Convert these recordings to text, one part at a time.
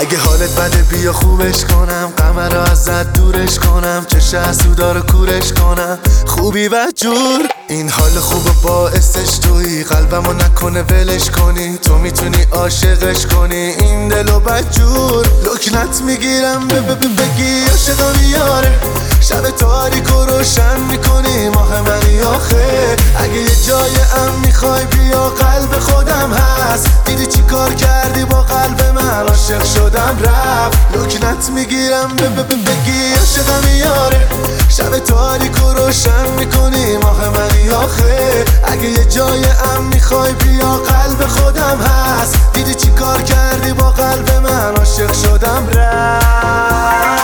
اگه حالت بده بیا خوبش کنم، قمر رو ازت دورش کنم، چه حسودا رو کورش کنم. خوبی و جور این حال خوب باعثش تویی، قلبمو نکنه ولش کنی، تو میتونی عاشقش کنی این دلو بدجور. لکنت میگیرم بگی عاشقم یاره، شب تاریک و روشن میکنی ماه منی آخه. اگه یه جای امن میخوای بیا قلب خودم هست، دیدی چی کار کردی با قلب من، عاشق شدم رفت. لکنت میگیرم بگی عاشقم یاره، شب تاریک و روشن میکنی ماه منی آخه. اگه یه جای امن میخوای بیا قلب خودم هست، دیدی چی کار کردی با قلب من، عاشق شدم رفت.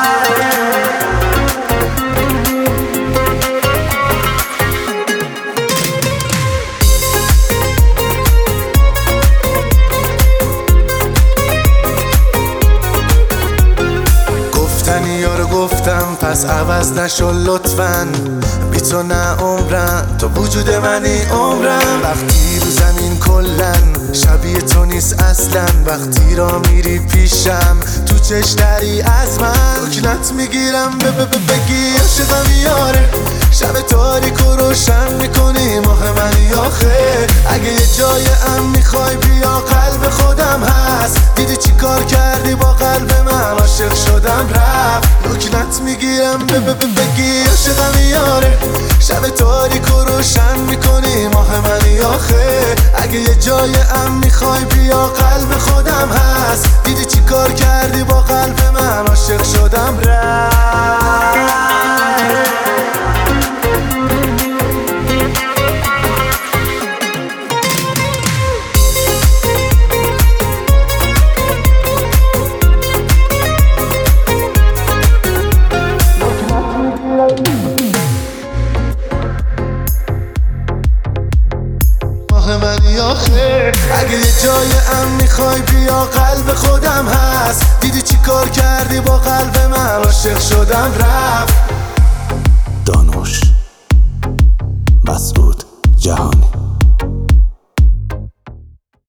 یارو گفتم پس عوض نشو لطفاً، بی تو نه عمرم، تو وجود منی عمرم. وقتی رو زمین کلن شبیه تو نیست اصلا، وقتی را میری پیشم تو چشتری از من. لکنت میگیرم بگی عاشقم یاره، شب تاریک و روشن میکنی ماه منی آخه. اگه یه جای امن میخوای بیا قلب خودم هست، دیدی چی کار کردی با قلب من، عاشق شدم رفت. لکنت میگیرم بگی عاشقم یاره، شب تاریک و روشن میکنی ماه منی آخه. اگه یه جای امن میخوای بیا قلب خودم هست، دیدی چی کار کردی با قلب من، عاشق شدم رفت. منی آخه. اگه یه جای امن میخوای بیا قلب خودم هست، دیدی چی کار کردی با قلب من، عاشق شدم رفت. دانوش مسعود جهانی.